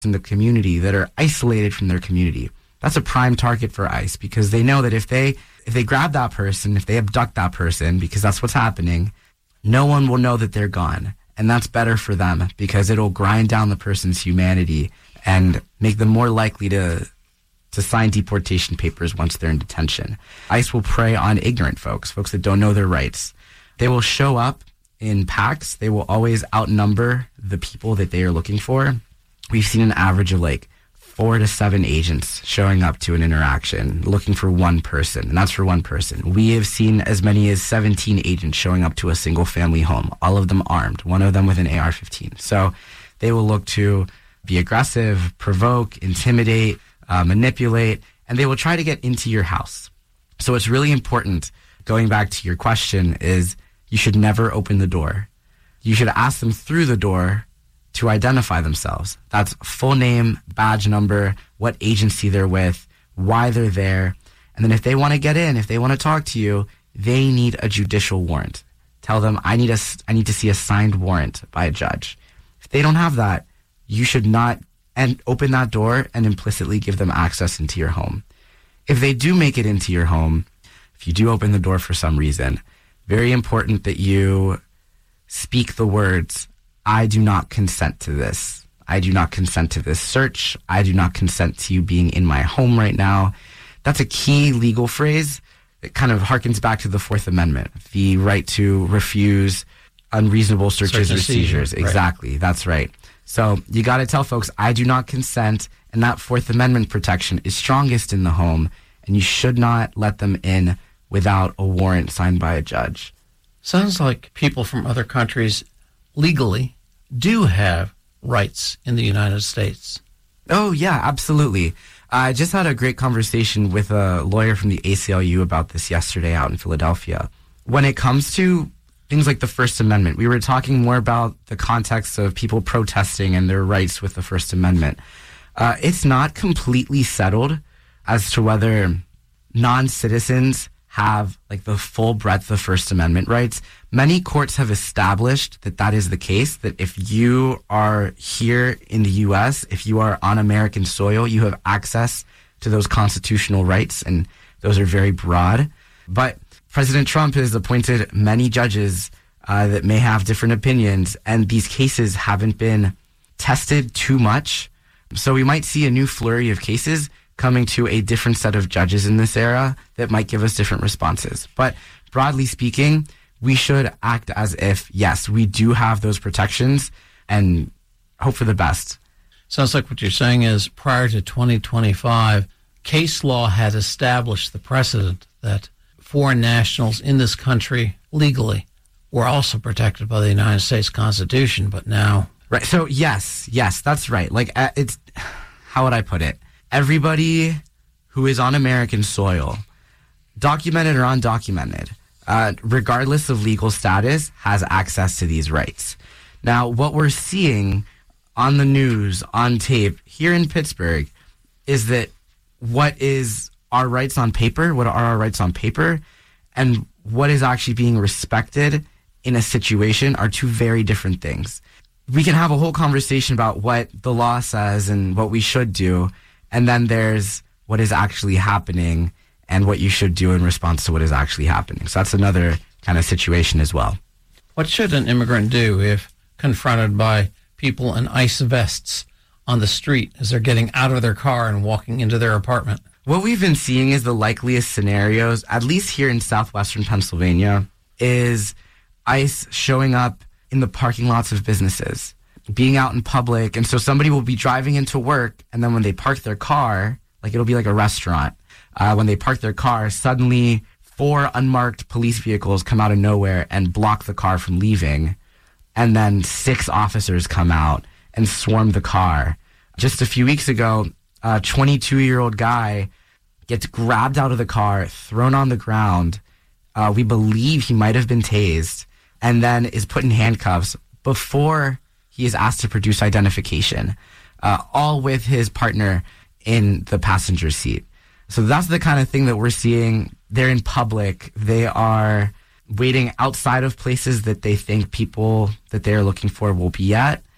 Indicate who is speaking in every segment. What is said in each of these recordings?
Speaker 1: in the community that are isolated from their community. That's a prime target for ICE because they know that if they grab that person, if they abduct that person, because that's what's happening, no one will know that they're gone. And that's better for them because it'll grind down the person's humanity and make them more likely to sign deportation papers once they're in detention. ICE will prey on ignorant folks that don't know their rights. They will show up in packs. They will always outnumber the people that they are looking for. We've seen an average of like 4 to 7 agents showing up to an interaction, looking for one person, and that's for one person. We have seen as many as 17 agents showing up to a single family home, all of them armed, one of them with an AR-15. So they will look to be aggressive, provoke, intimidate, manipulate, and they will try to get into your house. So it's really important, going back to your question, is you should never open the door. You should ask them through the door to identify themselves. That's full name, badge number, what agency they're with, why they're there. And then if they want to get in, if they want to talk to you, they need a judicial warrant. Tell them, I need to see a signed warrant by a judge. If they don't have that, you should not open that door and implicitly give them access into your home. If they do make it into your home, if you do open the door for some reason, very important that you speak the words, I do not consent to this. I do not consent to this search. I do not consent to you being in my home right now. That's a key legal phrase that kind of harkens back to the Fourth Amendment, the right to refuse unreasonable searches or seizures. Right. Exactly. That's right. So you got to tell folks, I do not consent, and that Fourth Amendment protection is strongest in the home, and you should not let them in without a warrant signed by a judge.
Speaker 2: Sounds like people from other countries legally do have rights in the United States.
Speaker 1: Oh, yeah, absolutely. I just had a great conversation with a lawyer from the ACLU about this yesterday out in Philadelphia. When it comes to things like the First Amendment, we were talking more about the context of people protesting and their rights with the First Amendment. It's not completely settled as to whether non-citizens have like the full breadth of First Amendment rights. Many courts have established that that is the case, that if you are here in the U.S., if you are on American soil, you have access to those constitutional rights, and those are very broad. But President Trump has appointed many judges that may have different opinions, and these cases haven't been tested too much. So we might see a new flurry of cases coming to a different set of judges in this era that might give us different responses. But broadly speaking, we should act as if, yes, we do have those protections and hope for the best.
Speaker 2: Sounds like what you're saying is prior to 2025, case law had established the precedent that foreign nationals in this country legally were also protected by the United States Constitution, but now...
Speaker 1: Right. So yes, that's right. Like, it's, how would I put it? Everybody who is on American soil, documented or undocumented, regardless of legal status, has access to these rights. Now, what we're seeing on the news, on tape, here in Pittsburgh, is that what is our rights on paper, what are our rights on paper, and what is actually being respected in a situation are two very different things. We can have a whole conversation about what the law says and what we should do, and then there's what is actually happening and what you should do in response to what is actually happening. So that's another kind of situation as well.
Speaker 2: What should an immigrant do if confronted by people in ICE vests on the street as they're getting out of their car and walking into their apartment?
Speaker 1: What we've been seeing is the likeliest scenarios, at least here in southwestern Pennsylvania, is ICE showing up in the parking lots of businesses, being out in public. And so somebody will be driving into work, and then when they park their car, like it'll be like a restaurant, when they park their car, suddenly 4 unmarked police vehicles come out of nowhere and block the car from leaving. And then 6 officers come out and swarm the car. Just a few weeks ago, a 22-year-old guy gets grabbed out of the car, thrown on the ground. We believe he might have been tased, and then is put in handcuffs before he is asked to produce identification, all with his partner in the passenger seat. So that's the kind of thing that we're seeing. They're in public. They are waiting outside of places that they think people that they're looking for will be at.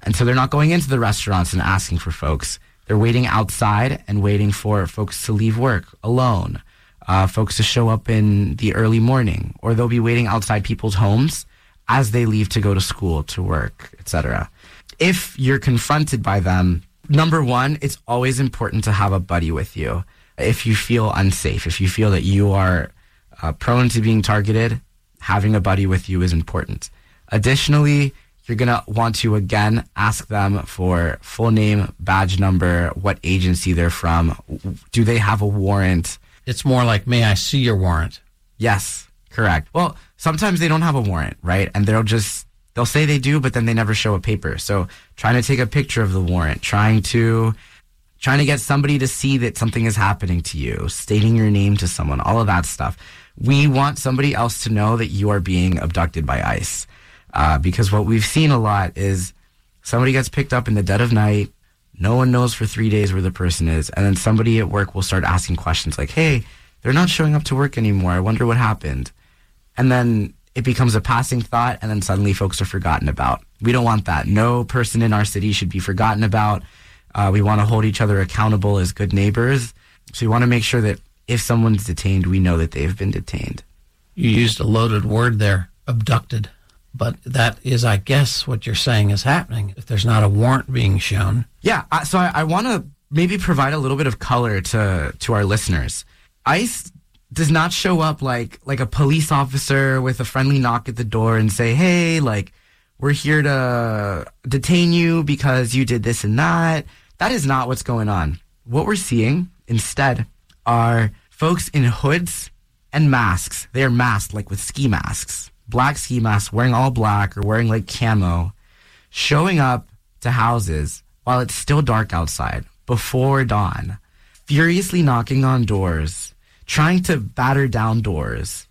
Speaker 1: And so they're not going into the restaurants and asking for folks. They're waiting outside and waiting for folks to leave work alone, folks to show up in the early morning, or they'll be waiting outside people's homes as they leave to go to school, to work, etc. If you're confronted by them, number one, it's always important to have a buddy with you. If you feel unsafe, if you feel that you are prone to being targeted, having a buddy with you is important. Additionally, you're going to want to, again, ask them for full name, badge number, what agency they're from. Do they have a warrant?
Speaker 2: It's more like, may I see your warrant?
Speaker 1: Yes, correct. Well, sometimes they don't have a warrant, right? And they'll say they do, but then they never show a paper. So trying to take a picture of the warrant, trying to get somebody to see that something is happening to you, stating your name to someone, all of that stuff. We want somebody else to know that you are being abducted by ICE. Because what we've seen a lot is somebody gets picked up in the dead of night, no one knows for 3 days where the person is, and then somebody at work will start asking questions like, hey, they're not showing up to work anymore, I wonder what happened. And then it becomes a passing thought, and then suddenly folks are forgotten about. We don't want that. No person in our city should be forgotten about. We want to hold each other accountable as good neighbors. So we want to make sure that if someone's detained, we know that they've been detained.
Speaker 2: You used a loaded word there, abducted. But that is, I guess, what you're saying is happening if there's not a warrant being shown.
Speaker 1: Yeah, so I want to maybe provide a little bit of color to our listeners. ICE does not show up like a police officer with a friendly knock at the door and say, hey, like, we're here to detain you because you did this and that. That is not what's going on. What we're seeing instead are folks in hoods and masks. They are masked like with ski masks. Black ski masks, wearing all black or wearing like camo, showing up to houses while it's still dark outside, before dawn, furiously knocking on doors, trying to batter down doors,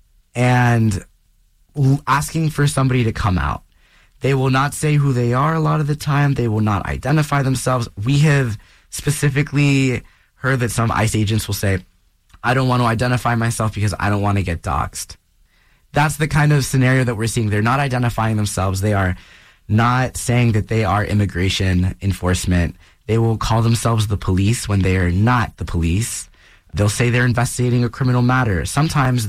Speaker 1: and asking for somebody to come out. They will not say who they are a lot of the time. They will not identify themselves. We have specifically heard that some ICE agents will say, I don't want to identify myself because I don't want to get doxxed. That's the kind of scenario that we're seeing. They're not identifying themselves. They are not saying that they are immigration enforcement. They will call themselves the police when they are not the police. They'll say they're investigating a criminal matter. Sometimes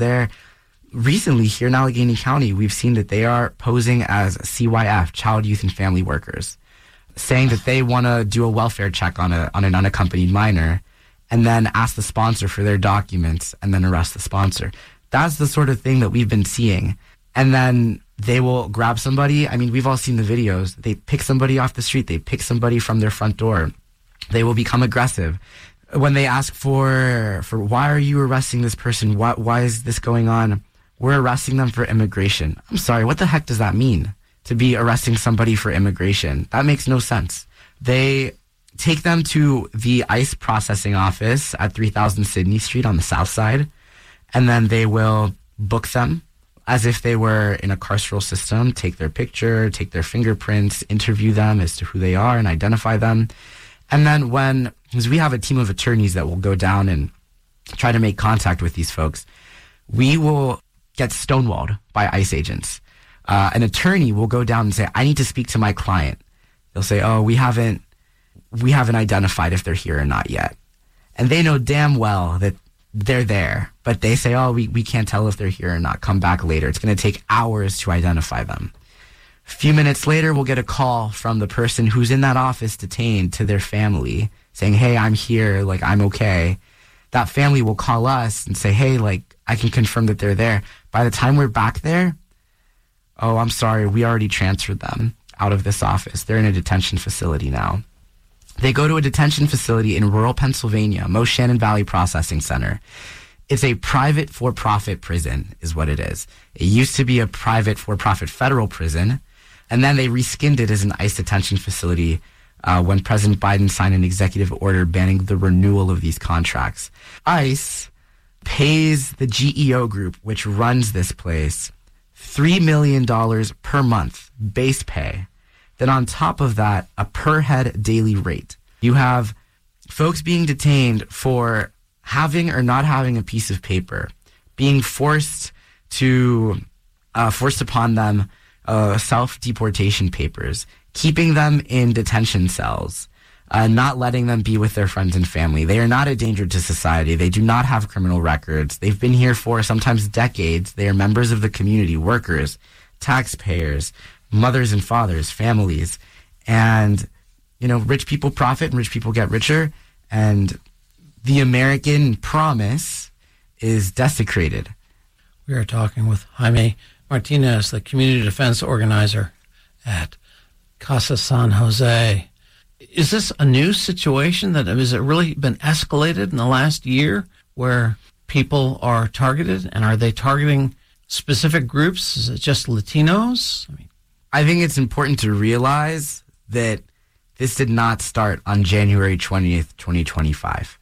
Speaker 1: recently here in Allegheny County, we've seen that they are posing as CYF, child, youth, and family workers, saying that they want to do a welfare check on an unaccompanied minor and then ask the sponsor for their documents and then arrest the sponsor. That's the sort of thing that we've been seeing. And then they will grab somebody. I mean, we've all seen the videos. They pick somebody off the street. They pick somebody from their front door. They will become aggressive. When they ask for why are you arresting this person? Why is this going on? We're arresting them for immigration. I'm sorry, what the heck does that mean? To be arresting somebody for immigration? That makes no sense. They take them to the ICE processing office at 3000 Sydney Street on the south side. And then they will book them as if they were in a carceral system, take their picture, take their fingerprints, interview them as to who they are and identify them. And then because we have a team of attorneys that will go down and try to make contact with these folks, we will get stonewalled by ICE agents. An attorney will go down and say, I need to speak to my client. They'll say, oh, we haven't identified if they're here or not yet. And they know damn well that they're there, but they say, oh, we can't tell if they're here or not. Come back later. It's going to take hours to identify them. A few minutes later, we'll get a call from the person who's in that office detained to their family saying, hey, I'm here. Like, I'm okay. That family will call us and say, hey, like, I can confirm that they're there. By the time we're back there, oh, I'm sorry, we already transferred them out of this office. They're in a detention facility now. They go to a detention facility in rural Pennsylvania, Moshannon Valley Processing Center. It's a private for-profit prison is what it is. It used to be a private for-profit federal prison, and then they reskinned it as an ICE detention facility when President Biden signed an executive order banning the renewal of these contracts. ICE pays the GEO Group, which runs this place, $3 million per month base pay. Then on top of that, a per head daily rate. You have folks being detained for having or not having a piece of paper, being forced upon them self-deportation papers, keeping them in detention cells, not letting them be with their friends and family. They are not a danger to society. They do not have criminal records. They've been here for sometimes decades. They are members of the community, workers, taxpayers, mothers and fathers, families. And, rich people profit and rich people get richer. And the American promise is desecrated.
Speaker 2: We are talking with Jaime Martinez, the community defense organizer at Casa San Jose. Is this a new situation has it really been escalated in the last year where people are targeted? And are they targeting specific groups? Is it just Latinos?
Speaker 1: I think it's important to realize that this did not start on January 20th, 2025.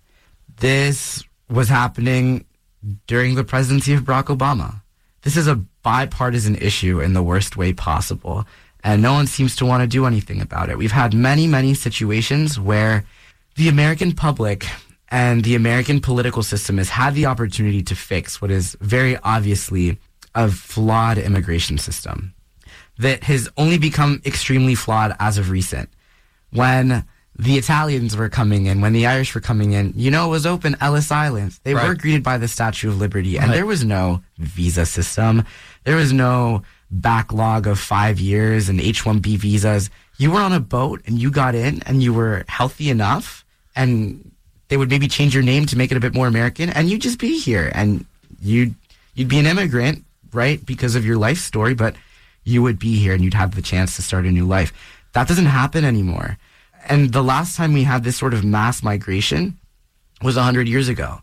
Speaker 1: This was happening during the presidency of Barack Obama. This is a bipartisan issue in the worst way possible, and no one seems to want to do anything about it. We've had many, many situations where the American public and the American political system has had the opportunity to fix what is very obviously a flawed immigration system that has only become extremely flawed as of recent. When the Italians were coming in, when the Irish were coming in, it was open Ellis Island. They were greeted by the Statue of Liberty, and there was no visa system. There was no backlog of 5 years and H-1B visas. You were on a boat, and you got in, and you were healthy enough, and they would maybe change your name to make it a bit more American, and you'd just be here, and you'd be an immigrant, right, because of your life story, but you would be here, and you'd have the chance to start a new life. That doesn't happen anymore. And the last time we had this sort of mass migration was 100 years ago.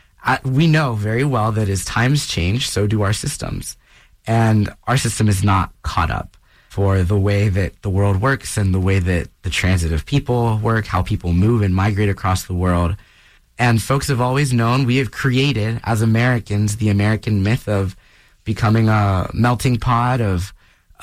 Speaker 1: We know very well that as times change, so do our systems. And our system is not caught up for the way that the world works and the way that the transit of people work, how people move and migrate across the world. And folks have always known, we have created, as Americans, the American myth of becoming a melting pot, of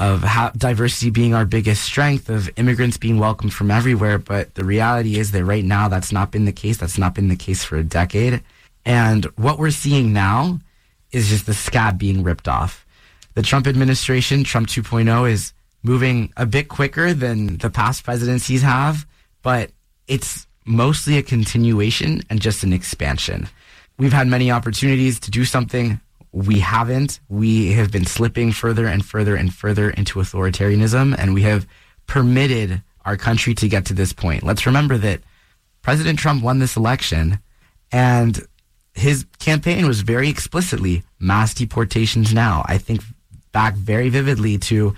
Speaker 1: diversity being our biggest strength, of immigrants being welcomed from everywhere. But the reality is that right now that's not been the case. That's not been the case for a decade. And what we're seeing now is just the scab being ripped off. The Trump administration, Trump 2.0, is moving a bit quicker than the past presidencies have, but it's mostly a continuation and just an expansion. We've had many opportunities to do something. We haven't. We have been slipping further and further and further into authoritarianism, and we have permitted our country to get to this point. Let's remember that President Trump won this election, and his campaign was very explicitly mass deportations now. I think back very vividly to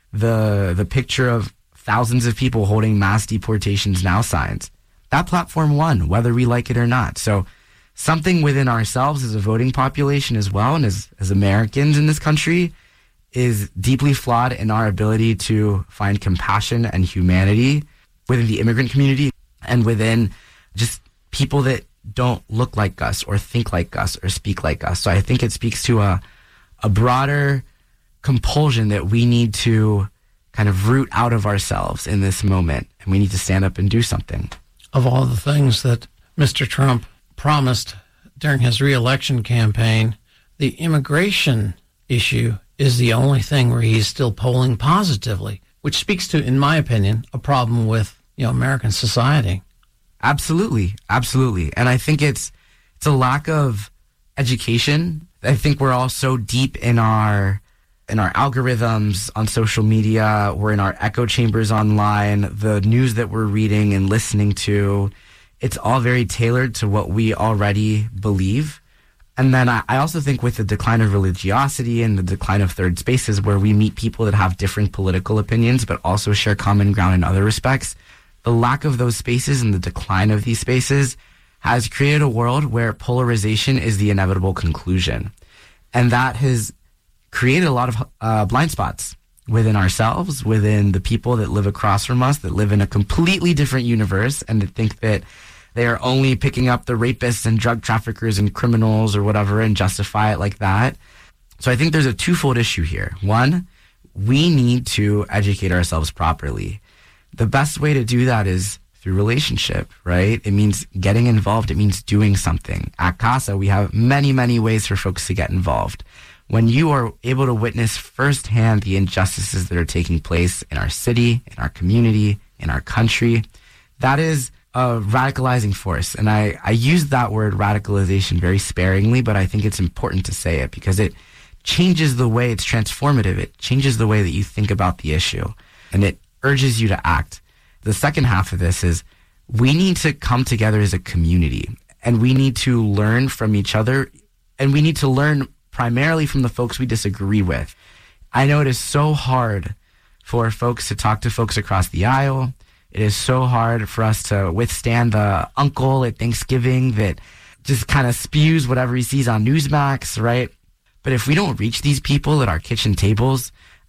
Speaker 1: the picture of thousands of people holding mass deportations now signs. That platform won, whether we like it or not. So something within ourselves as a voting population as well, and as Americans in this country, is deeply flawed in our ability to find compassion and humanity within the immigrant community and within just people that don't look like us or think like us or speak like us. So I think it speaks to a broader compulsion that we need to kind of root out of ourselves in this moment, and we need to stand up and do something.
Speaker 2: Of all the things that Mr. Trump promised during his re-election campaign, the immigration issue is the only thing where he's still polling positively, which speaks to, in my opinion, a problem with American society.
Speaker 1: Absolutely. And I think it's a lack of education. I think we're all so deep in our algorithms on social media. We're in our echo chambers online. The news that we're reading and listening to, it's all very tailored to what we already believe. And then I also think with the decline of religiosity and the decline of third spaces where we meet people that have different political opinions but also share common ground in other respects, the lack of those spaces and the decline of these spaces has created a world where polarization is the inevitable conclusion. And that has created a lot of blind spots within ourselves, within the people that live across from us, that live in a completely different universe and that think that they are only picking up the rapists and drug traffickers and criminals or whatever and justify it like that. So I think there's a twofold issue here. One, we need to educate ourselves properly. The best way to do that is through relationship, right? It means getting involved. It means doing something. At CASA, we have many, many ways for folks to get involved. when you are able to witness firsthand the injustices that are taking place in our city, in our community, in our country, that is a radicalizing force. And I use that word radicalization very sparingly, but I think it's important to say it because it changes the way, it's transformative. It changes the way that you think about the issue, and it urges you to act. The second half of this is we need to come together as a community, and we need to learn from each other, and we need to learn primarily from the folks we disagree with. I know it is so hard for folks to talk to folks across the aisle. It is so hard for us to withstand the uncle at Thanksgiving that just kind of spews whatever he sees on Newsmax, right? But if we don't reach these people at our kitchen tables,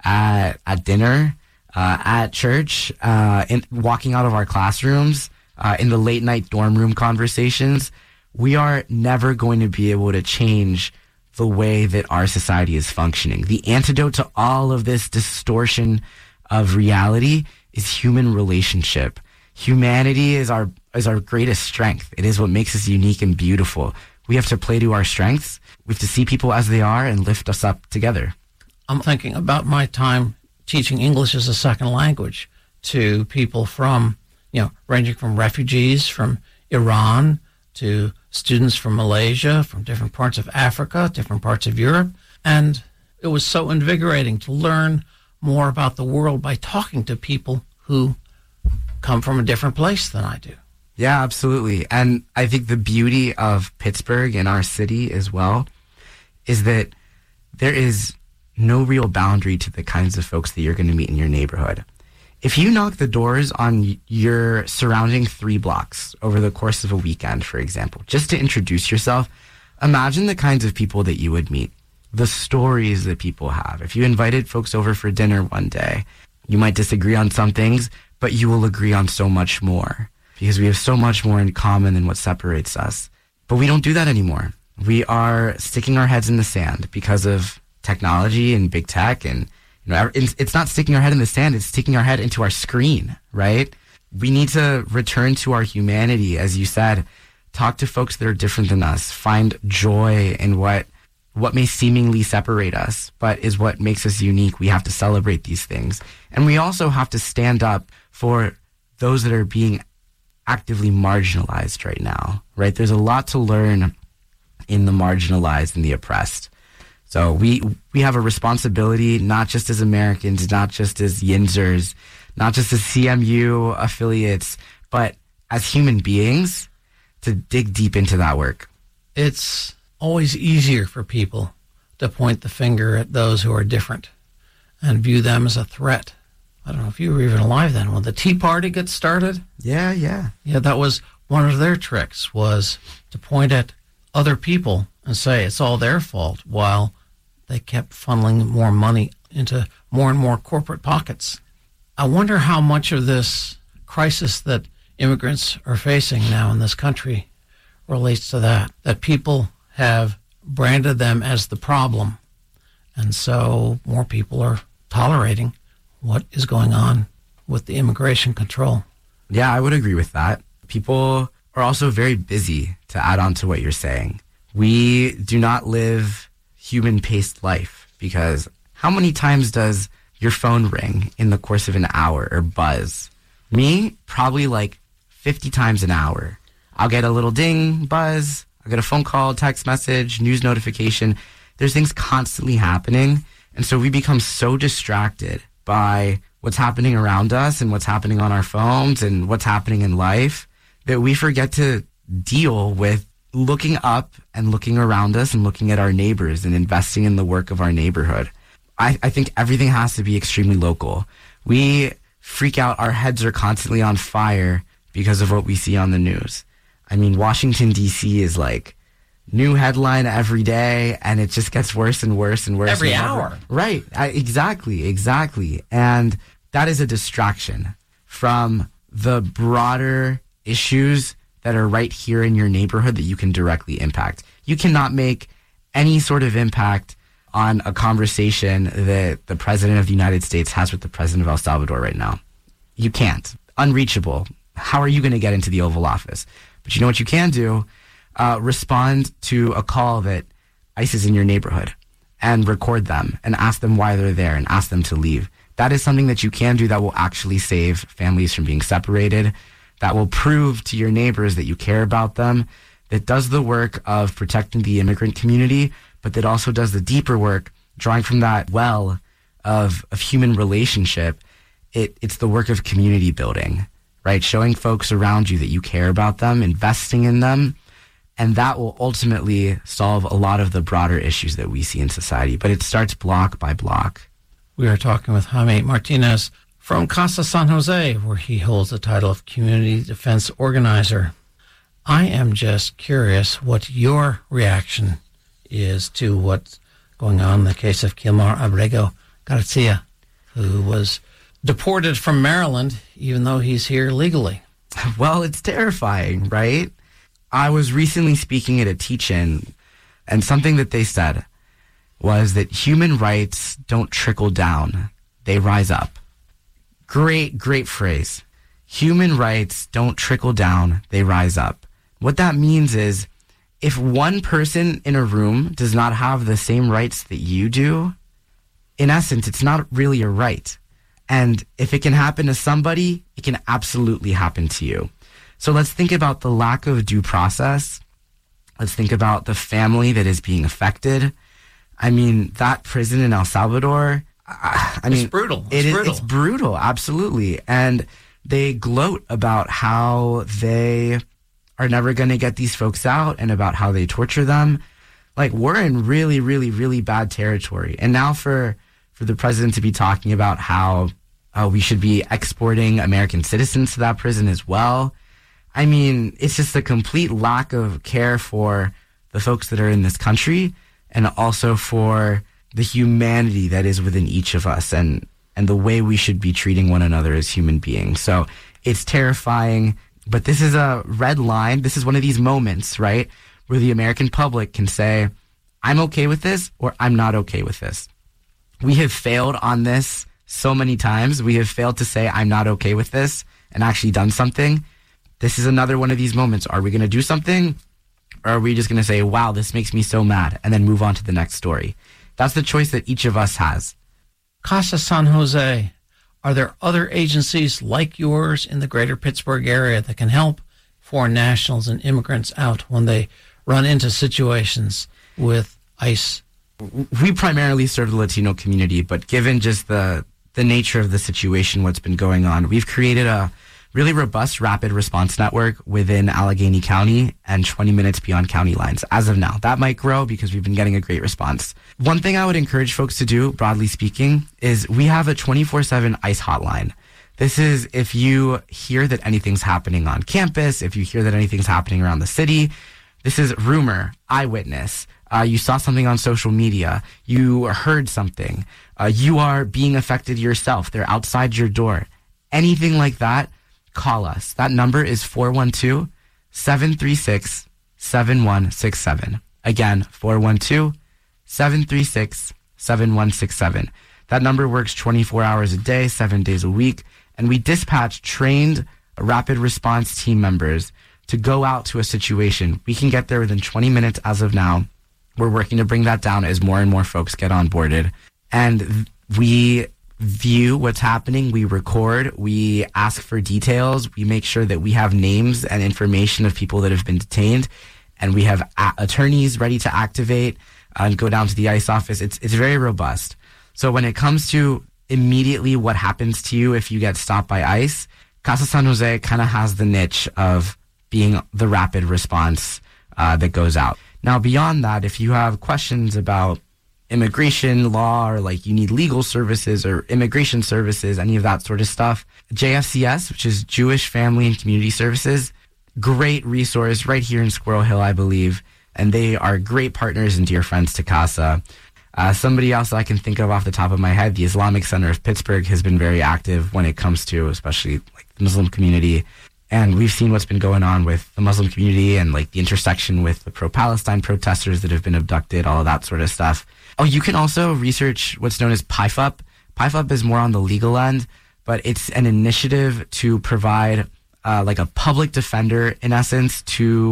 Speaker 1: at dinner, at church, walking out of our classrooms, in the late night dorm room conversations, we are never going to be able to change the way that our society is functioning. The antidote to all of this distortion of reality is human relationship. Humanity is our greatest strength. It is what makes us unique and beautiful. We have to play to our strengths. We have to see people as they are and lift us up together.
Speaker 2: I'm thinking about my time teaching English as a second language to people from, ranging from refugees from Iran to students from Malaysia, from different parts of Africa, different parts of Europe. And it was so invigorating to learn more about the world by talking to people who come from a different place than I do.
Speaker 1: Yeah, absolutely. And I think the beauty of Pittsburgh and our city as well is that there is no real boundary to the kinds of folks that you're going to meet in your neighborhood. If you knock the doors on your surrounding 3 blocks over the course of a weekend, for example, just to introduce yourself, imagine the kinds of people that you would meet, the stories that people have. If you invited folks over for dinner one day, you might disagree on some things, but you will agree on so much more because we have so much more in common than what separates us. But we don't do that anymore. We are sticking our heads in the sand because of technology and big tech, and it's not sticking our head in the sand, it's sticking our head into our screen, right? We need to return to our humanity, as you said, talk to folks that are different than us, find joy in what may seemingly separate us, but is what makes us unique. We have to celebrate these things. And we also have to stand up for those that are being actively marginalized right now, right? There's a lot to learn in the marginalized and the oppressed. So we have a responsibility, not just as Americans, not just as Yinzers, not just as CMU affiliates, but as human beings to dig deep into that work.
Speaker 2: It's always easier for people to point the finger at those who are different and view them as a threat. I don't know if you were even alive then when the Tea Party gets started.
Speaker 1: Yeah.
Speaker 2: Yeah, that was one of their tricks, was to point at other people and say it's all their fault, while they kept funneling more money into more and more corporate pockets. I wonder how much of this crisis that immigrants are facing now in this country relates to that people have branded them as the problem. And so more people are tolerating what is going on with the immigration control.
Speaker 1: Yeah, I would agree with that. People are also very busy, to add on to what you're saying. We do not live human-paced life, because how many times does your phone ring in the course of an hour or buzz? Me, probably like 50 times an hour. I'll get a little ding, buzz, I'll get a phone call, text message, news notification. There's things constantly happening, and so we become so distracted by what's happening around us and what's happening on our phones and what's happening in life that we forget to deal with looking up and looking around us and looking at our neighbors and investing in the work of our neighborhood. I think everything has to be extremely local. We freak out. Our heads are constantly on fire because of what we see on the news. I mean, Washington, D.C. is like new headline every day, and it just gets worse and worse and worse.
Speaker 2: Every hour.
Speaker 1: Right. Exactly. And that is a distraction from the broader issues that are right here in your neighborhood that you can directly impact. You cannot make any sort of impact on a conversation that the President of the United States has with the President of El Salvador right now. You can't. Unreachable. How are you going to get into the Oval Office? But you know what you can do? Respond to a call that ICE is in your neighborhood and record them and ask them why they're there and ask them to leave. That is something that you can do that will actually save families from being separated, that will prove to your neighbors that you care about them, that does the work of protecting the immigrant community, but that also does the deeper work, drawing from that well of human relationship. It's the work of community building, right? Showing folks around you that you care about them, investing in them, and that will ultimately solve a lot of the broader issues that we see in society. But it starts block by block.
Speaker 2: We are talking with Jaime Martinez from Casa San Jose, where he holds the title of Community Defense Organizer. I am just curious what your reaction is to what's going on in the case of Kilmar Abrego Garcia, who was deported from Maryland, even though he's here legally.
Speaker 1: Well, it's terrifying, right? I was recently speaking at a teach-in, and something that they said was that human rights don't trickle down, they rise up. Great phrase. Human rights don't trickle down, they rise up. What that means is, if one person in a room does not have the same rights that you do, in essence, it's not really a right. And if it can happen to somebody, it can absolutely happen to you. So let's think about the lack of due process. Let's think about the family that is being affected. I mean, that prison in El Salvador,
Speaker 2: it's brutal.
Speaker 1: It's brutal, absolutely. And they gloat about how they are never going to get these folks out and about how they torture them. Like, we're in really, really, really bad territory. And now for the president to be talking about how we should be exporting American citizens to that prison as well. I mean, it's just a complete lack of care for the folks that are in this country and also for the humanity that is within each of us and the way we should be treating one another as human beings. So it's terrifying, but this is a red line. This is one of these moments, right, where the American public can say, I'm okay with this or I'm not okay with this. We have failed on this so many times. We have failed to say, I'm not okay with this and actually done something. This is another one of these moments. Are we going to do something? Or are we just going to say, wow, this makes me so mad, and then move on to the next story? That's the choice that each of us has.
Speaker 2: Casa San Jose, are there other agencies like yours in the greater Pittsburgh area that can help foreign nationals and immigrants out when they run into situations with ICE?
Speaker 1: We primarily serve the Latino community, but given just the nature of the situation, what's been going on, we've created a really robust rapid response network within Allegheny County and 20 minutes beyond county lines as of now. That might grow because we've been getting a great response. One thing I would encourage folks to do, broadly speaking, is we have a 24/7 ICE hotline. This is if you hear that anything's happening on campus, if you hear that anything's happening around the city. This is rumor, eyewitness. You saw something on social media. You heard something. You are being affected yourself. They're outside your door. Anything like that, call us. That number is 412-736-7167. Again, 412-736-7167. That number works 24 hours a day, 7 days a week, and we dispatch trained rapid response team members to go out to a situation. We can get there within 20 minutes as of now. We're working to bring that down as more and more folks get onboarded. And we view what's happening, we record, we ask for details, we make sure that we have names and information of people that have been detained, and we have attorneys ready to activate and go down to the ICE office. It's very robust. So when it comes to immediately what happens to you if you get stopped by ICE, Casa San Jose kind of has the niche of being the rapid response that goes out. Now, beyond that, if you have questions about immigration law or like you need legal services or immigration services, any of that sort of stuff, JFCS, which is Jewish Family and Community Services, great resource right here in Squirrel Hill, I believe. And they are great partners and dear friends to CASA. Somebody else I can think of off the top of my head, the Islamic Center of Pittsburgh has been very active when it comes to especially like the Muslim community. And we've seen what's been going on with the Muslim community and like the intersection with the pro-Palestine protesters that have been abducted, all of that sort of stuff. Oh, you can also research what's known as PIFUP. PIFUP is more on the legal end, but it's an initiative to provide like a public defender, in essence, to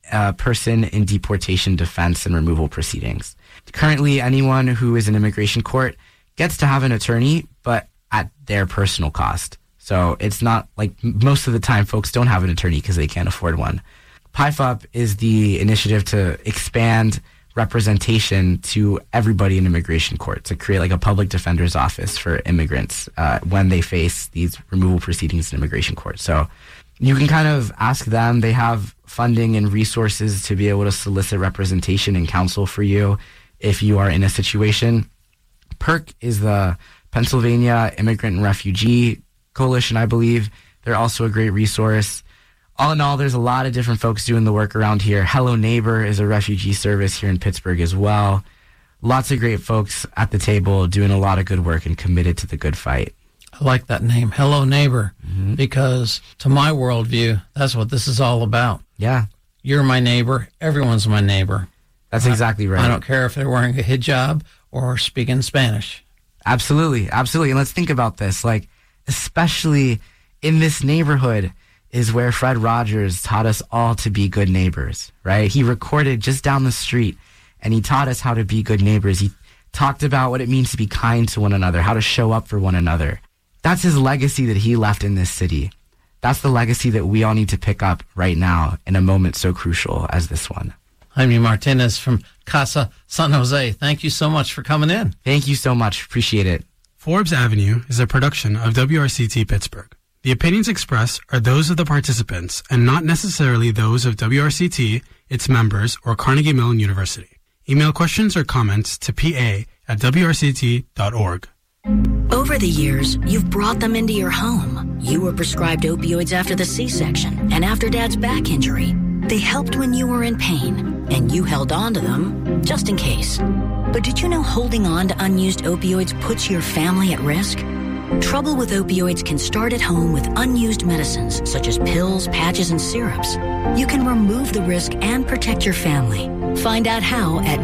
Speaker 1: a person in deportation defense and removal proceedings. Currently, anyone who is in immigration court gets to have an attorney, but at their personal cost. So it's not like most of the time folks don't have an attorney because they can't afford one. PIFUP is the initiative to expand representation to everybody in immigration court, to create like a public defender's office for immigrants when they face these removal proceedings in immigration court. So you can kind of ask them. They have funding and resources to be able to solicit representation and counsel for you if you are in a situation. PIRC is the Pennsylvania Immigrant and Refugee Coalition, I believe. They're also a great resource. All in all, there's a lot of different folks doing the work around here. Hello Neighbor is a refugee service here in Pittsburgh as well. Lots of great folks at the table doing a lot of good work and committed to the good fight.
Speaker 2: I like that name, Hello Neighbor, because to my worldview, that's what this is all about.
Speaker 1: Yeah.
Speaker 2: You're my neighbor. Everyone's my neighbor.
Speaker 1: That's exactly right.
Speaker 2: I don't care if they're wearing a hijab or speaking Spanish.
Speaker 1: Absolutely. Absolutely. And let's think about this. Like, especially in this neighborhood is where Fred Rogers taught us all to be good neighbors, right? He recorded just down the street, and he taught us how to be good neighbors. He talked about what it means to be kind to one another, how to show up for one another. That's his legacy that he left in this city. That's the legacy that we all need to pick up right now in a moment so crucial as this one.
Speaker 2: Jaime Martinez from Casa San Jose. Thank you so much for coming in.
Speaker 1: Thank you so much. Appreciate it.
Speaker 3: Forbes Avenue is a production of WRCT Pittsburgh. The opinions expressed are those of the participants and not necessarily those of WRCT, its members, or Carnegie Mellon University. Email questions or comments to pa@wrct.org.
Speaker 4: Over the years, you've brought them into your home. You were prescribed opioids after the C-section and after Dad's back injury. They helped when you were in pain, and you held on to them just in case. But did you know holding on to unused opioids puts your family at risk? Trouble with opioids can start at home with unused medicines such as pills, patches, and syrups. You can remove the risk and protect your family. Find out how at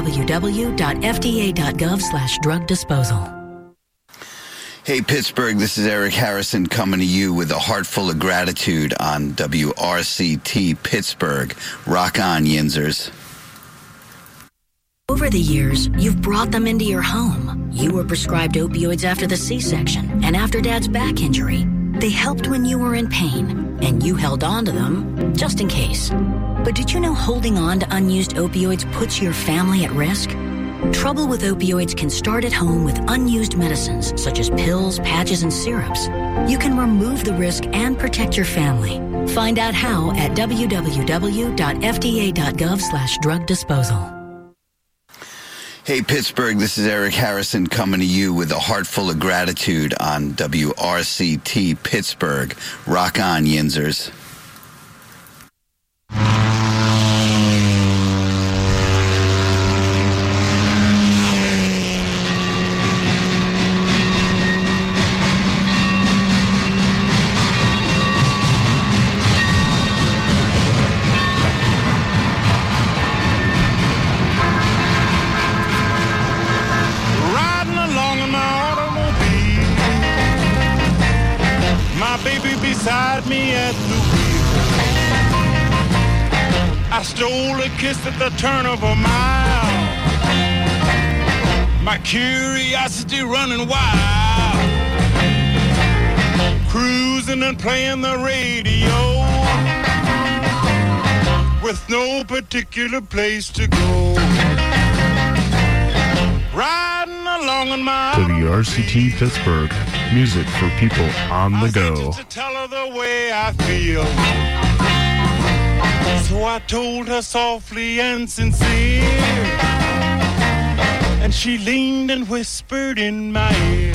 Speaker 4: www.fda.gov/drug disposal.
Speaker 5: Hey, Pittsburgh, this is Eric Harrison coming to you with a heart full of gratitude on WRCT Pittsburgh. Rock on, Yinzers.
Speaker 4: Over the years, you've brought them into your home. You were prescribed opioids after the C-section and after Dad's back injury. They helped when you were in pain, and you held on to them just in case. But did you know holding on to unused opioids puts your family at risk? Trouble with opioids can start at home with unused medicines such as pills, patches, and syrups. You can remove the risk and protect your family. Find out how at www.fda.gov/drug disposal.
Speaker 5: Hey, Pittsburgh, this is Eric Harrison coming to you with a heart full of gratitude on WRCT Pittsburgh. Rock on, Yinzers.
Speaker 6: Me at the wheel. I stole a kiss at the turn of a mile. My curiosity running wild. Cruising and playing the radio with no particular place to go. Riding along in my
Speaker 7: WRCT Pittsburgh. Music for people on the go.
Speaker 6: To tell her the way I feel. So I told her softly and sincere, and she leaned and whispered in my ear.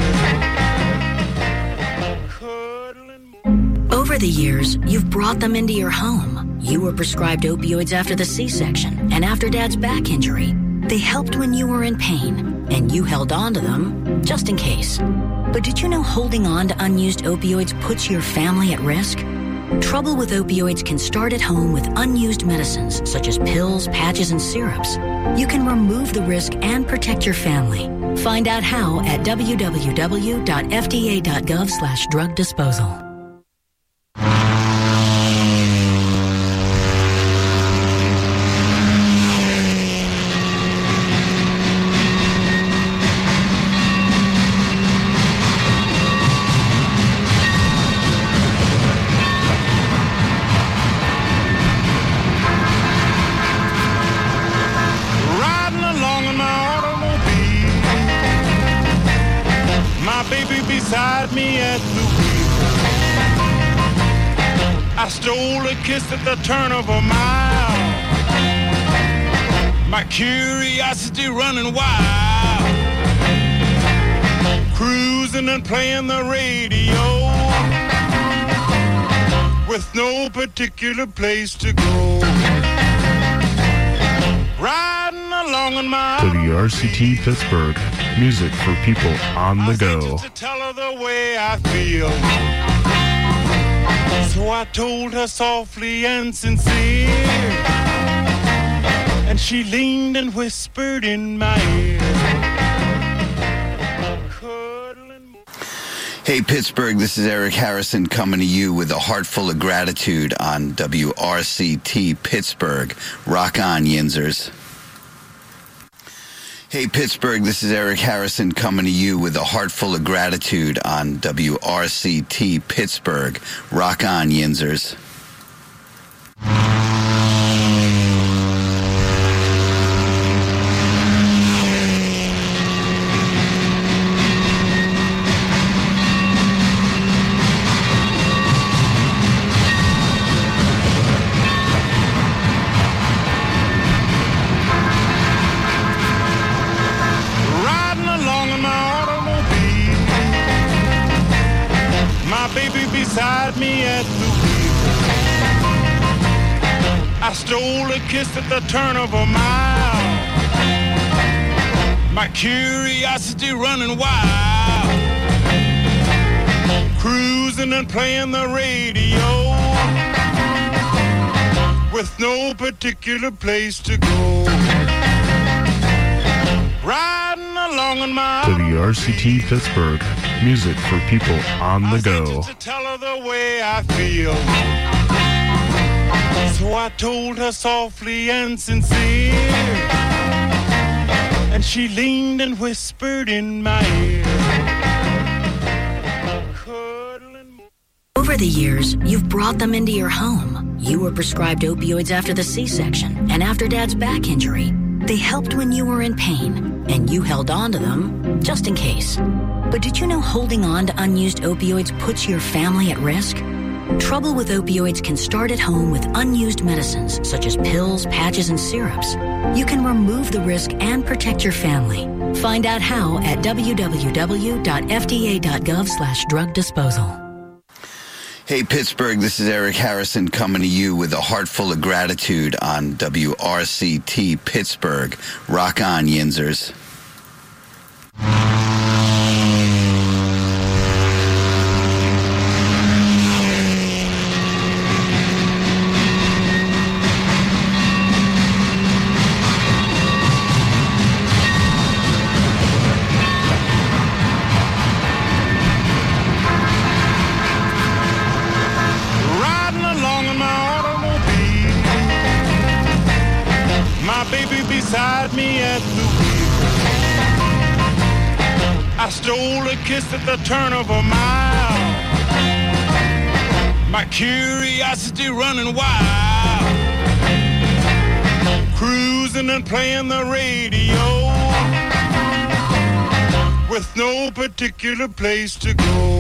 Speaker 4: Over the years, you've brought them into your home. You were prescribed opioids after the C-section and after Dad's back injury. They helped when you were in pain, and you held on to them just in case. But did you know holding on to unused opioids puts your family at risk? Trouble with opioids can start at home with unused medicines such as pills, patches, and syrups. You can remove the risk and protect your family. Find out how at www.fda.gov/drug disposal.
Speaker 6: at the wheel. I stole a kiss at the turn of a mile. My curiosity running wild. Cruising and playing the radio with no particular place to go. Riding along in my
Speaker 7: WRCT Pittsburgh, music for people on the go.
Speaker 6: to tell her the way I feel. So I told her softly and sincere, and she leaned and whispered in my ear.
Speaker 5: Hey, Pittsburgh, this is Eric Harrison coming to you with a heart full of gratitude on WRCT Pittsburgh. Rock on, Yinzers. Hey, Pittsburgh, this is Eric Harrison coming to you with a heart full of gratitude on WRCT Pittsburgh. Rock on, Yinzers.
Speaker 6: Beside me at the wheel. I stole a kiss at the turn of a mile. My curiosity running wild. Cruising and playing the radio with no particular place to go. Riding along in my
Speaker 7: WRCT Pittsburgh, music for people on the go.
Speaker 6: to tell her the way I feel. So I told her softly and sincere, and she leaned and whispered in my ear.
Speaker 4: Over the years, you've brought them into your home. You were prescribed opioids after the C-section and after Dad's back injury. They helped when you were in pain, and you held on to them just in case. But did you know holding on to unused opioids puts your family at risk? Trouble with opioids can start at home with unused medicines such as pills, patches, and syrups. You can remove the risk and protect your family. Find out how at www.fda.gov/drug disposal.
Speaker 5: Hey, Pittsburgh, this is Eric Harrison coming to you with a heart full of gratitude on WRCT Pittsburgh. Rock on, Yinzers.
Speaker 6: Beside me at the wheel. I stole a kiss at the turn of a mile. My curiosity running wild. Cruising and playing the radio with no particular place to go.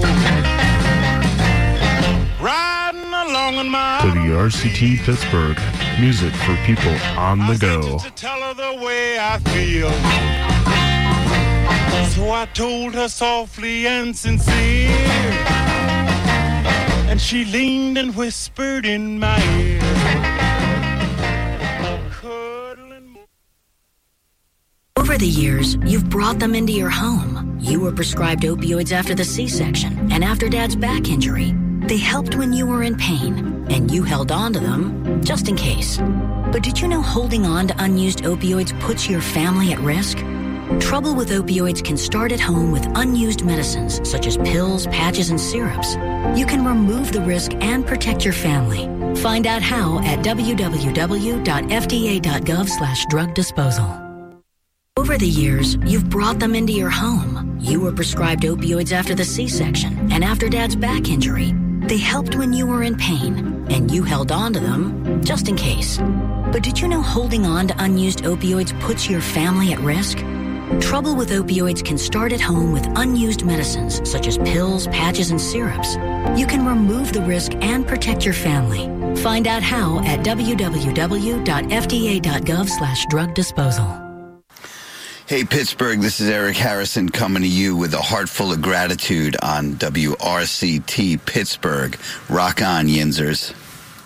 Speaker 6: Riding along in my
Speaker 7: WRCT Pittsburgh, music for people on the go.
Speaker 6: to tell her the way I feel. So I told her softly and sincere, and she leaned and whispered in my ear.
Speaker 4: Over the years, you've brought them into your home. You were prescribed opioids after the C-section and after Dad's back injury. They helped when you were in pain, and you held on to them just in case. But did you know holding on to unused opioids puts your family at risk? Trouble with opioids can start at home with unused medicines such as pills, patches, and syrups. You can remove the risk and protect your family. Find out how at www.fda.gov/drug disposal. Over the years, you've brought them into your home. You were prescribed opioids after the C-section and after Dad's back injury. They helped when you were in pain, and you held on to them just in case. But did you know holding on to unused opioids puts your family at risk? Trouble with opioids can start at home with unused medicines such as pills, patches, and syrups. You can remove the risk and protect your family. Find out how at www.fda.gov/drug disposal.
Speaker 5: Hey, Pittsburgh, this is Eric Harrison coming to you with a heart full of gratitude on WRCT Pittsburgh. Rock on, Yinzers.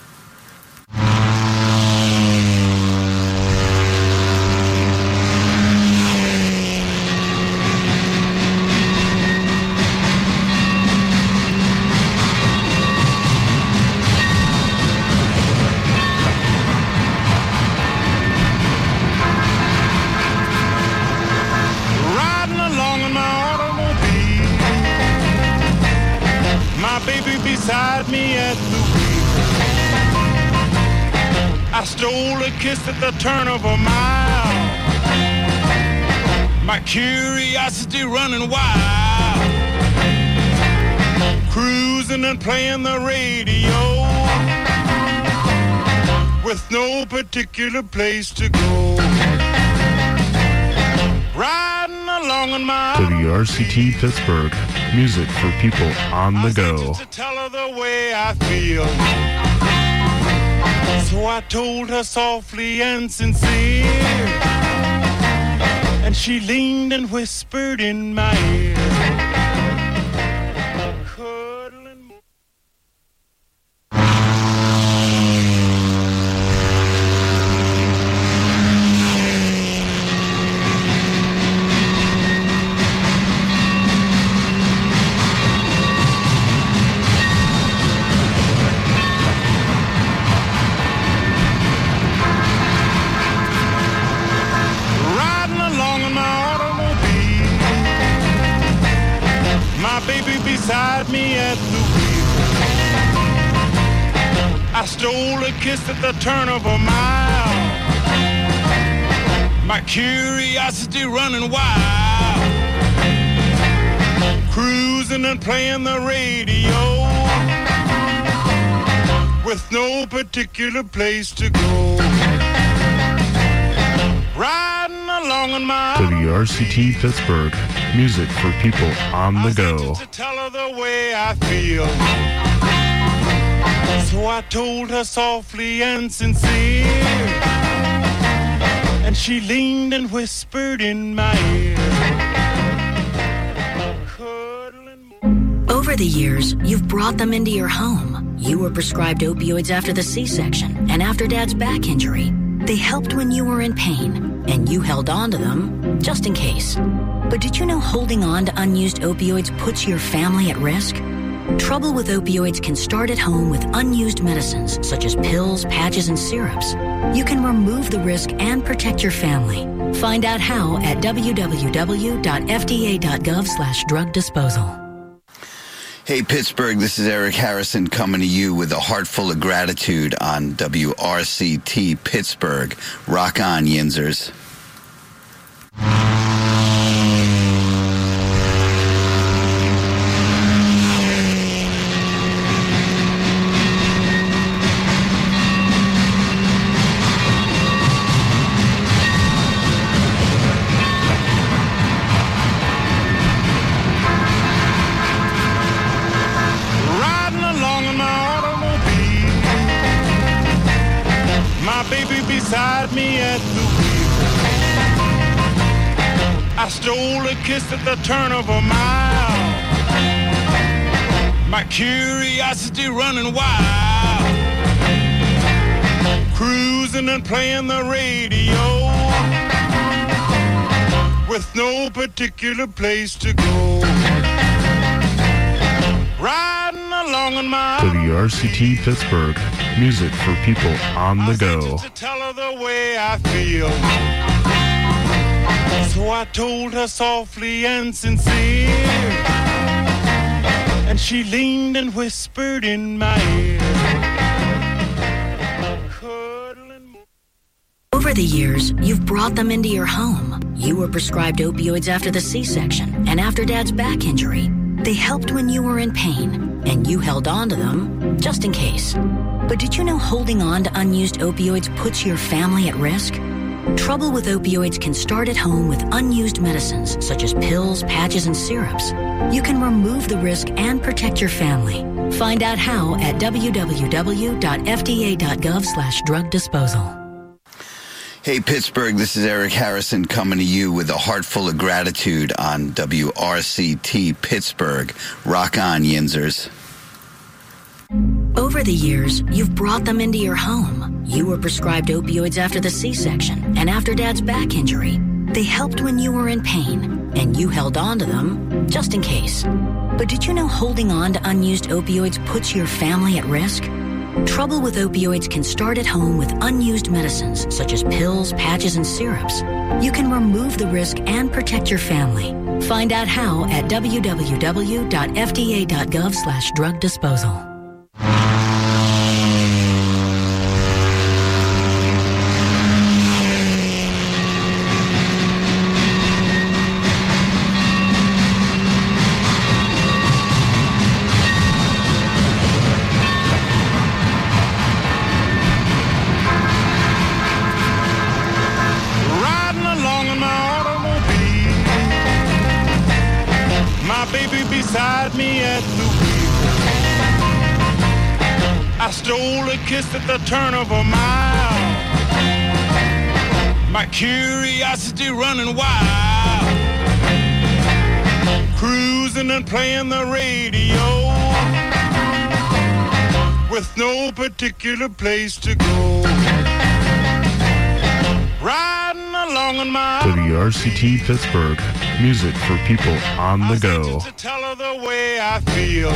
Speaker 6: Beside me at the wheel, I stole a kiss at the turn of a mile. My curiosity running wild, cruising and playing the radio, with no particular place to go. Riding along in my
Speaker 7: WRCT Pittsburgh, music for people on the go.
Speaker 6: To tell her the way I feel, so I told her softly and sincere, and she leaned and whispered in my ear, cuddling. Baby beside me at the wheel, I stole a kiss at the turn of a mile. My curiosity running wild, cruising and playing the radio, with no particular place to go. Riding along in my
Speaker 7: WRCT Pittsburgh, music for people on the go.
Speaker 6: To tell her the way I feel, so I told her softly and sincere, and she leaned and whispered in my ear, cuddling.
Speaker 4: Over the years, you've brought them into your home. You were prescribed opioids after the C-section and after Dad's back injury. They helped when you were in pain, and you held on to them just in case. But did you know holding on to unused opioids puts your family at risk? Trouble with opioids can start at home with unused medicines such as pills, patches, and syrups. You can remove the risk and protect your family. Find out how at www.fda.gov/drug disposal.
Speaker 5: Hey, Pittsburgh, this is Eric Harrison coming to you with a heart full of gratitude on WRCT Pittsburgh. Rock on, Yinzers.
Speaker 6: Beside me at the wheel, I stole a kiss at the turn of a mile. My curiosity running wild, cruising and playing the radio, with no particular place to go. Riding along in my
Speaker 7: WRCT Pittsburgh, music for people on the go.
Speaker 6: To tell her the way I feel, so I told her softly and sincere, and she leaned and whispered in my ear, cuddling.
Speaker 4: Over the years, you've brought them into your home. You were prescribed opioids after the C-section and after Dad's back injury. They helped when you were in pain, and you held on to them just in case. But did you know holding on to unused opioids puts your family at risk? Trouble with opioids can start at home with unused medicines such as pills, patches, and syrups. You can remove the risk and protect your family. Find out how at www.fda.gov/drug disposal.
Speaker 5: Hey, Pittsburgh, this is Eric Harrison coming to you with a heart full of gratitude on WRCT Pittsburgh. Rock on, Yinzers.
Speaker 4: Over the years, you've brought them into your home. You were prescribed opioids after the C-section and after Dad's back injury. They helped when you were in pain, and you held on to them just in case. But did you know holding on to unused opioids puts your family at risk? Trouble with opioids can start at home with unused medicines such as pills, patches, and syrups. You can remove the risk and protect your family. Find out how at www.fda.gov/drug disposal.
Speaker 6: Me at the wheel. I stole a kiss at the turn of a mile. My curiosity running wild. Cruising and playing the radio with no particular place to go. Riding along in my
Speaker 7: WRCT Pittsburgh. Music for people on the go.
Speaker 6: To tell her the way I feel.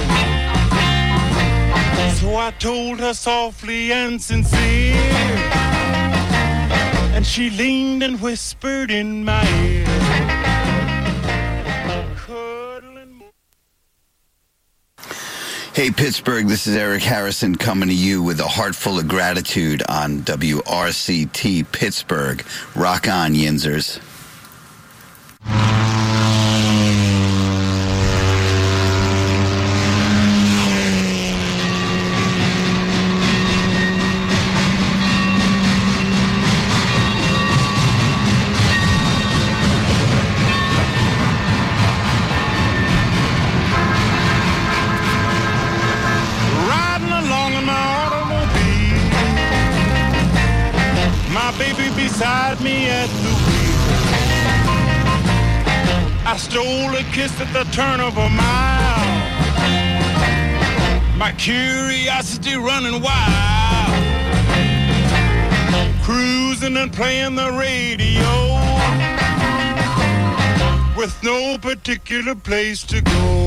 Speaker 6: So I told her softly and sincere, and she leaned and whispered in my ear.
Speaker 5: Hey, Pittsburgh, this is Eric Harrison coming to you with a heart full of gratitude on WRCT Pittsburgh. Rock on, Yinzers.
Speaker 6: Beside me at the wheel. I stole a kiss at the turn of a mile. My curiosity running wild. Cruising and playing the radio with no particular place to go.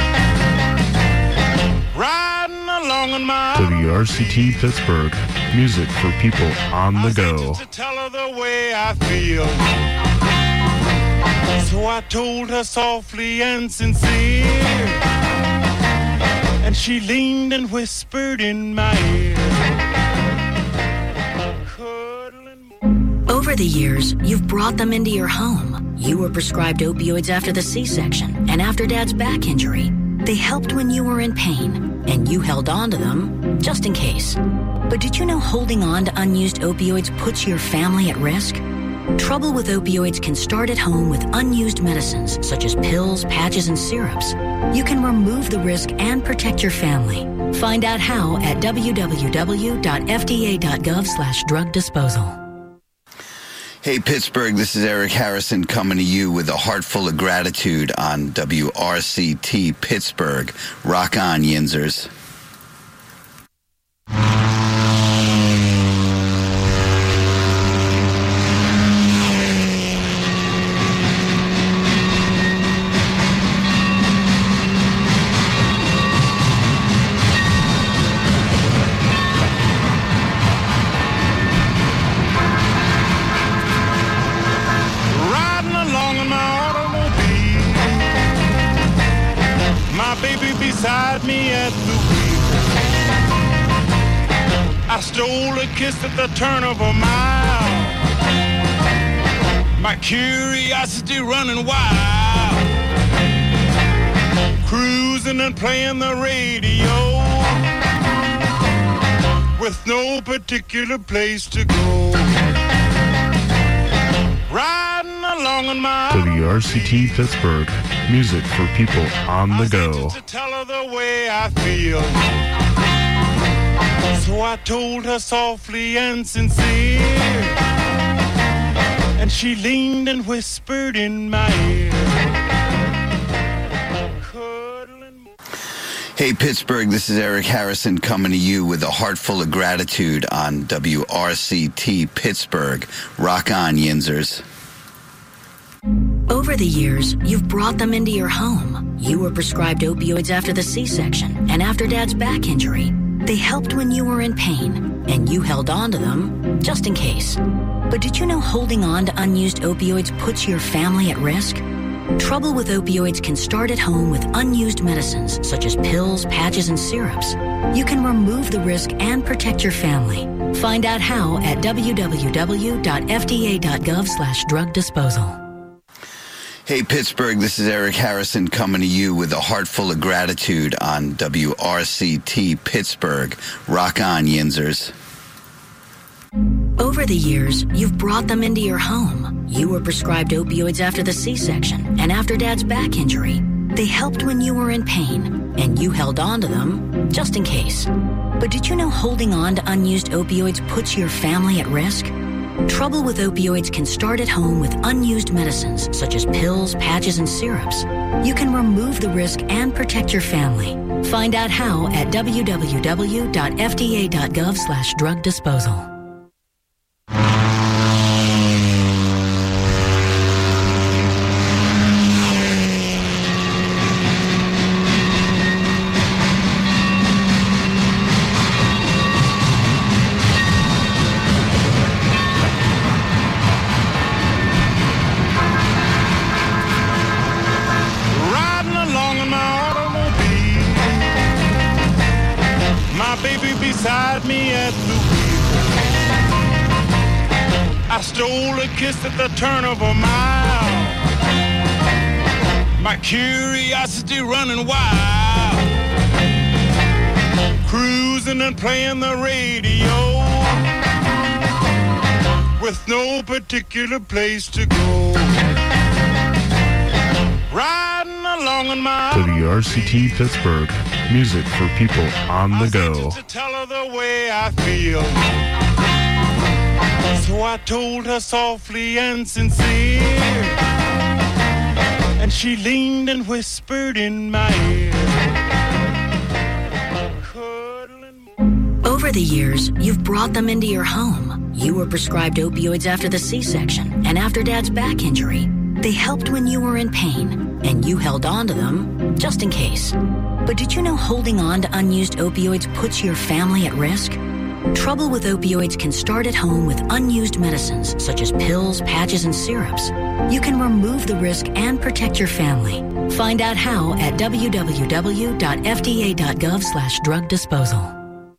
Speaker 6: Riding along in my
Speaker 7: WRCT Pittsburgh. Music for people on the go.
Speaker 6: To tell her the way I feel. So I told her softly and sincere, and she leaned and whispered in my ear.
Speaker 4: Over the years, you've brought them into your home. You were prescribed opioids after the C-section and after Dad's back injury. They helped when you were in pain, and you held on to them just in case. But did you know holding on to unused opioids puts your family at risk? Trouble with opioids can start at home with unused medicines such as pills, patches, and syrups. You can remove the risk and protect your family. Find out how at www.fda.gov/drug disposal.
Speaker 5: Hey, Pittsburgh, this is Eric Harrison coming to you with a heart full of gratitude on WRCT Pittsburgh. Rock on, Yinzers.
Speaker 6: Beside me at the wheel. I stole a kiss at the turn of a mile. My curiosity running wild. Cruising and playing the radio with no particular place to go. riding along in my
Speaker 7: WRCT Pittsburgh, music for people on the go.
Speaker 6: to tell her the way I feel. So I told her softly and sincere, and she leaned and whispered in my ear.
Speaker 5: Hey, Pittsburgh, this is Eric Harrison coming to you with a heart full of gratitude on WRCT Pittsburgh. Rock on, Yinzers.
Speaker 4: Over the years, you've brought them into your home. You were prescribed opioids after the C-section and after Dad's back injury. They helped when you were in pain, and you held on to them just in case. But did you know holding on to unused opioids puts your family at risk? Trouble with opioids can start at home with unused medicines such as pills, patches, and syrups. You can remove the risk and protect your family. Find out how at www.fda.gov/drug disposal.
Speaker 5: Hey, Pittsburgh, this is Eric Harrison coming to you with a heart full of gratitude on WRCT Pittsburgh. Rock on, Yinzers.
Speaker 4: Over the years, you've brought them into your home. You were prescribed opioids after the C-section and after Dad's back injury. They helped when you were in pain, and you held on to them just in case. But did you know holding on to unused opioids puts your family at risk? Trouble with opioids can start at home with unused medicines such as pills, patches, and syrups. You can remove the risk and protect your family. Find out how at www.fda.gov/drug disposal.
Speaker 6: Beside me at the wheel, I stole a kiss at the turn of a mile. My curiosity running wild, cruising and playing the radio, with no particular place to go. Riding along in my
Speaker 7: WRCT Pittsburgh, music for people on the go.
Speaker 6: to tell her the way I feel. So I told her softly and sincere, and she leaned and whispered in my ear.
Speaker 4: Over the years, you've brought them into your home. You were prescribed opioids after the C-section and after Dad's back injury. They helped when you were in pain, and you held on to them just in case. But did you know holding on to unused opioids puts your family at risk? Trouble with opioids can start at home with unused medicines such as pills, patches, and syrups. You can remove the risk and protect your family. Find out how at www.fda.gov/drug disposal.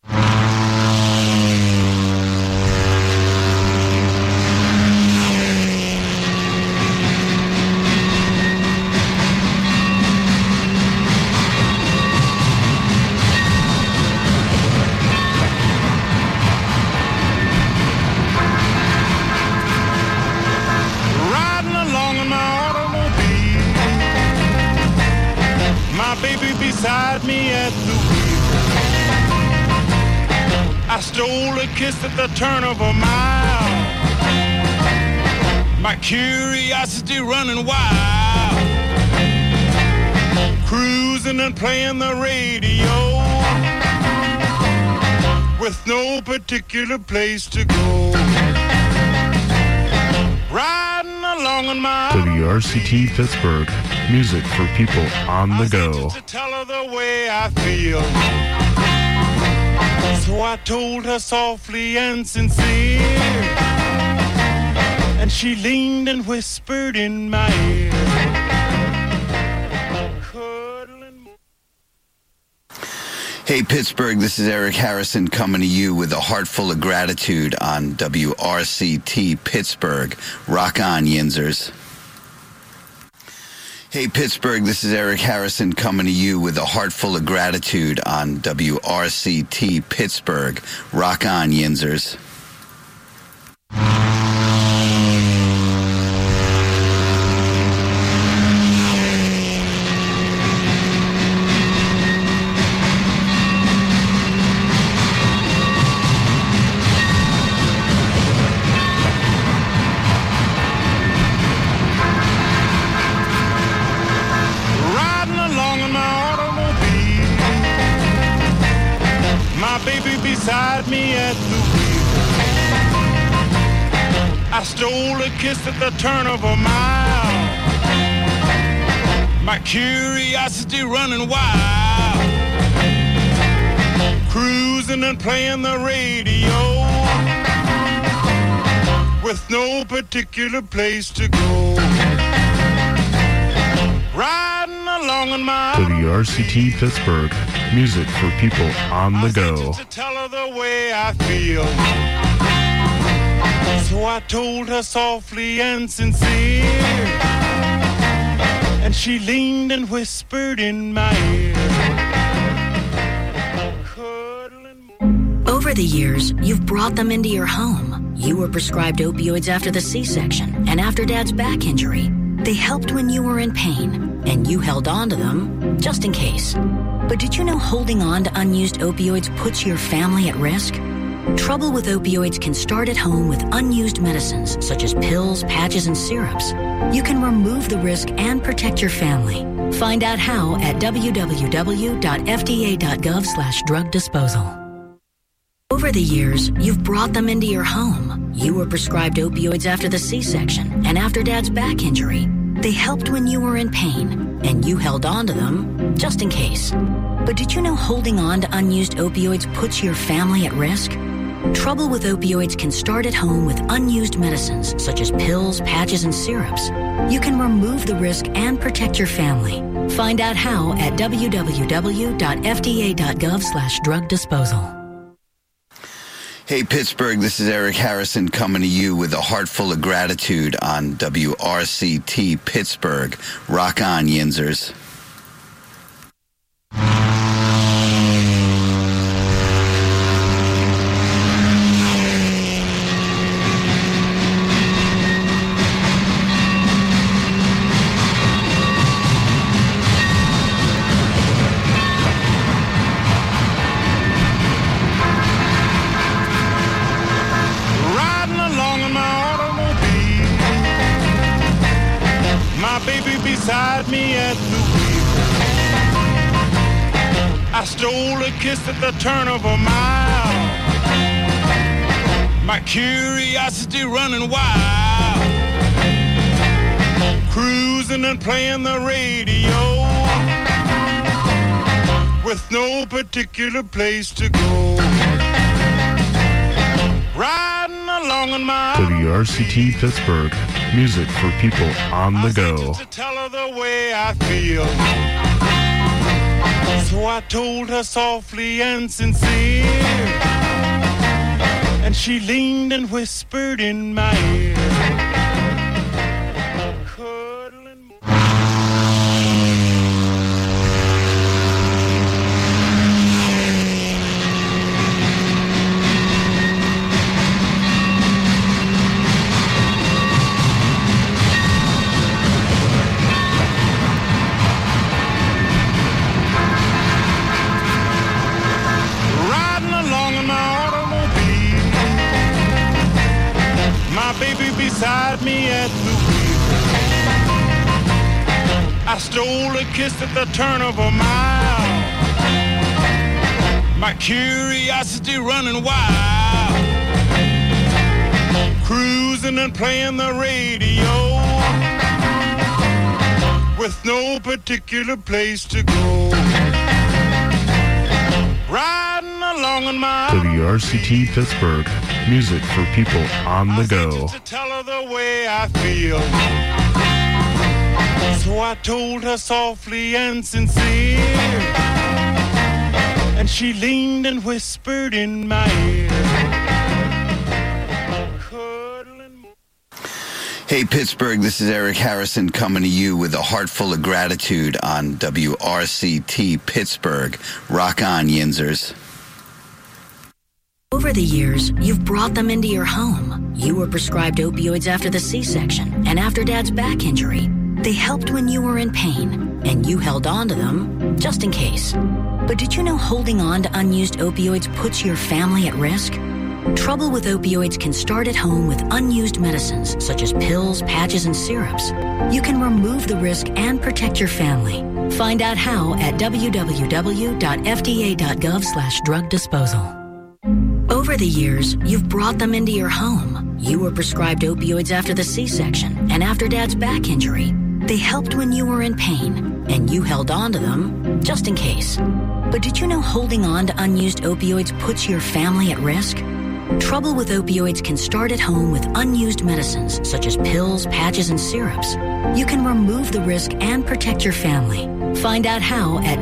Speaker 6: Beside me at the wheel, I stole a kiss at the turn of a mile. My curiosity running wild, cruising and playing the radio, with no particular place to go. Riding along in my
Speaker 7: WRCT Pittsburgh, music for people on the go.
Speaker 6: to tell her the way I feel. So I told her softly and sincere, and she leaned and whispered in my ear.
Speaker 5: Hey, Pittsburgh, this is Eric Harrison coming to you with a heart full of gratitude on WRCT Pittsburgh. Rock on, Yinzers. Hey, Pittsburgh, this is Eric Harrison coming to you with a heart full of gratitude on WRCT Pittsburgh. Rock on, Yinzers.
Speaker 6: me at the wheel. I stole a kiss at the turn of a mile. My curiosity running wild. Cruising and playing the radio with no particular place to go. Riding along in my
Speaker 7: WRCT Pittsburgh, music for people on the go.
Speaker 6: to tell her the way I feel. So I told her softly and sincere, and she leaned and whispered in my ear.
Speaker 4: Over the years, you've brought them into your home. You were prescribed opioids after the C-section and after Dad's back injury. They helped when you were in pain, and you held on to them just in case. But did you know holding on to unused opioids puts your family at risk? Trouble with opioids can start at home with unused medicines such as pills, patches, and syrups. You can remove the risk and protect your family. Find out how at www.fda.gov/drug disposal. Over the years, you've brought them into your home. You were prescribed opioids after the C-section and after Dad's back injury. They helped when you were in pain, and you held on to them just in case. But did you know holding on to unused opioids puts your family at risk? Trouble with opioids can start at home with unused medicines such as pills, patches, and syrups. You can remove the risk and protect your family. Find out how at www.fda.gov/drug disposal.
Speaker 5: Hey, Pittsburgh, this is Eric Harrison coming to you with a heart full of gratitude on WRCT Pittsburgh. Rock on, Yinzers.
Speaker 6: Beside me at the wheel. I stole a kiss at the turn of a mile. My curiosity running wild. Cruising and playing the radio with no particular place to go. Riding along in my
Speaker 7: WRCT Pittsburgh, music for people on the go.
Speaker 6: to tell her the way I feel. So I told her softly and sincere, and she leaned and whispered in my ear. Cuddling. Baby beside me at the wheel. I stole a kiss at the turn of a mile. My curiosity running wild. Cruising and playing the radio with no particular place to go. Riding along in my
Speaker 7: WRCT Pittsburgh, music for people on the go.
Speaker 6: to tell her the way I feel. So I told her softly and sincere, and she leaned and whispered in my ear. Cuddling.
Speaker 5: Hey, Pittsburgh, this is Eric Harrison coming to you with a heart full of gratitude on WRCT Pittsburgh. Rock on, Yinzers.
Speaker 4: Over the years, you've brought them into your home. You were prescribed opioids after the C-section and after Dad's back injury. They helped when you were in pain, and you held on to them just in case. But did you know holding on to unused opioids puts your family at risk? Trouble with opioids can start at home with unused medicines such as pills, patches, and syrups. You can remove the risk and protect your family. Find out how at www.fda.gov/drug disposal. Over Over the years, you've brought them into your home. You were prescribed opioids after the C-section and after Dad's back injury. They helped when you were in pain, and you held on to them just in case. But did you know holding on to unused opioids puts your family at risk? Trouble with opioids can start at home with unused medicines such as pills, patches, and syrups. You can remove the risk and protect your family. Find out how at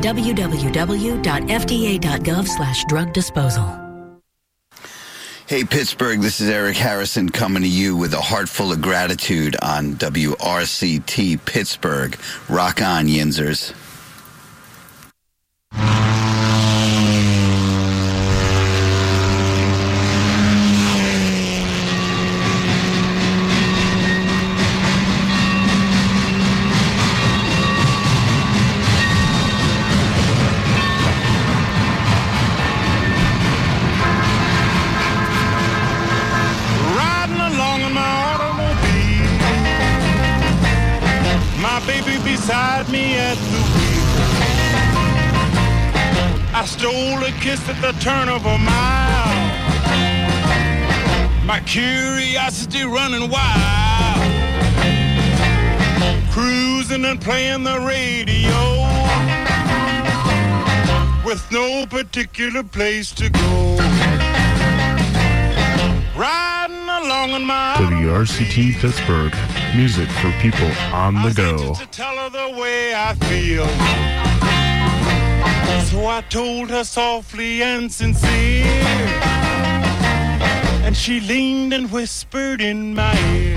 Speaker 4: www.fda.gov/drug disposal.
Speaker 5: Hey, Pittsburgh, this is Eric Harrison coming to you with a heart full of gratitude on WRCT Pittsburgh. Rock on, Yinzers.
Speaker 6: Beside me at the wheel, I stole a kiss at the turn of a mile. My curiosity running wild, cruising and playing the radio, with no particular place to go. Riding along in my
Speaker 7: WRCT Pittsburgh, music for people on the go.
Speaker 6: To tell her the way I feel, so I told her softly and sincere, and she leaned and whispered in my ear.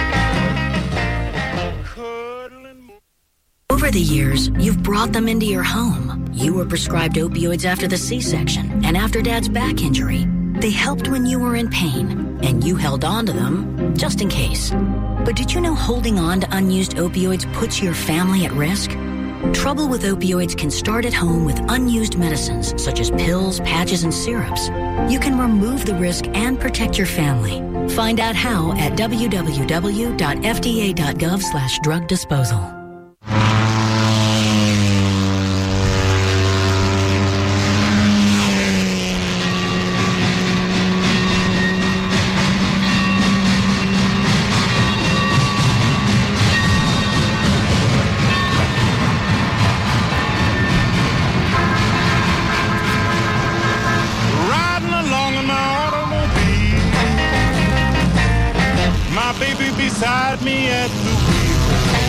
Speaker 4: Over the years, you've brought them into your home. You were prescribed opioids after the C-section and after Dad's back injury. They helped when you were in pain, and you held on to them just in case. But did you know holding on to unused opioids puts your family at risk? Trouble with opioids can start at home with unused medicines such as pills, patches, and syrups. You can remove the risk and protect your family. Find out how at www.fda.gov/drug disposal.
Speaker 6: Beside me at the wheel,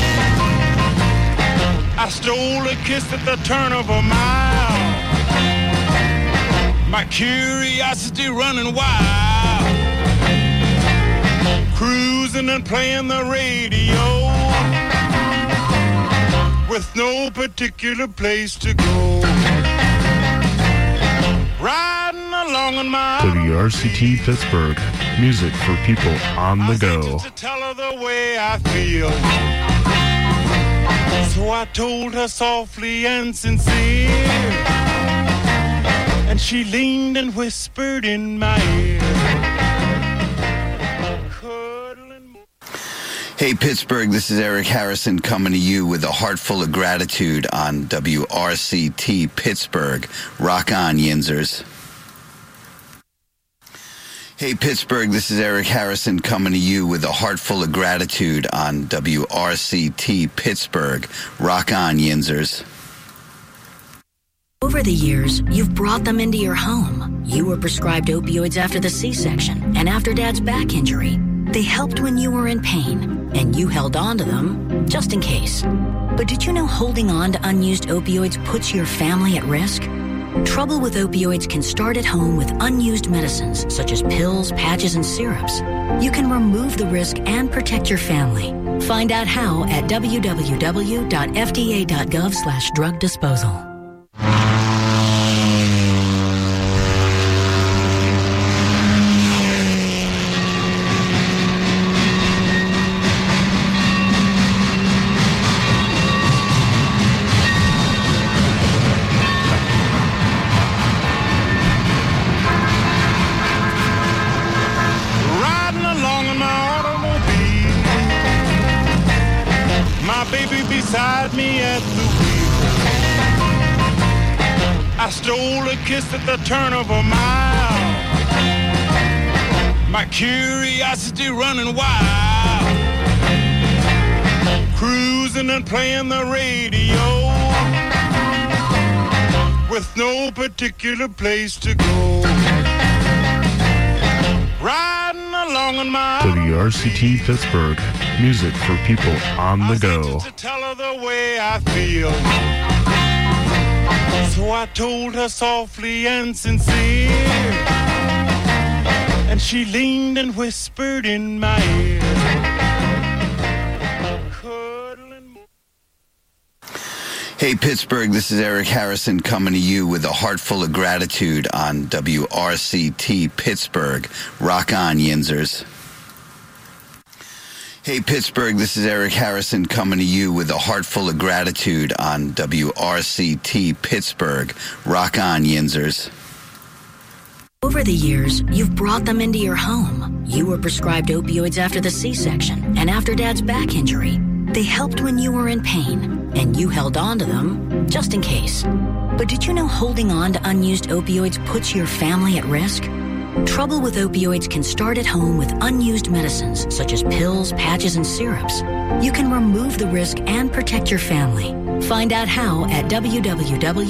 Speaker 6: I stole a kiss at the turn of a mile. My curiosity running wild, cruising and playing the radio, with no particular place to go. Riding along in my
Speaker 7: WRCT Pittsburgh, music for people on the go.
Speaker 6: To tell her the way I feel, so I told her softly and sincere, and she leaned and whispered in my ear.
Speaker 5: Hey, Pittsburgh, this is Eric Harrison coming to you with a heart full of gratitude on WRCT Pittsburgh. Rock on, Yinzers. Hey, Pittsburgh, this is Eric Harrison coming to you with a heart full of gratitude on WRCT Pittsburgh. Rock on, Yinzers.
Speaker 4: Over the years, you've brought them into your home. You were prescribed opioids after the C-section and after Dad's back injury. They helped when you were in pain, and you held on to them just in case. But did you know holding on to unused opioids puts your family at risk? Trouble with opioids can start at home with unused medicines such as pills, patches, and syrups. You can remove the risk and protect your family. Find out how at www.fda.gov/drug disposal.
Speaker 6: Beside me at the wheel, I stole a kiss at the turn of a mile. my curiosity running wild, cruising and playing the radio with no particular place to go, riding along in my
Speaker 7: WRCT Pittsburgh, music for people on the go.
Speaker 6: to tell her the way I feel. So I told her softly and sincere, and she leaned and whispered in my ear.
Speaker 5: Hey, Pittsburgh, this is Eric Harrison coming to you with a heart full of gratitude on WRCT Pittsburgh. Rock on, Yinzers. Hey, Pittsburgh, this is Eric Harrison coming to you with a heart full of gratitude on WRCT Pittsburgh. Rock on, Yinzers.
Speaker 4: Over the years, you've brought them into your home. You were prescribed opioids after the C-section and after Dad's back injury. They helped when you were in pain, and you held on to them just in case. But did you know holding on to unused opioids puts your family at risk? Trouble with opioids can start at home with unused medicines such as pills, patches, and syrups. You can remove the risk and protect your family. Find out how at www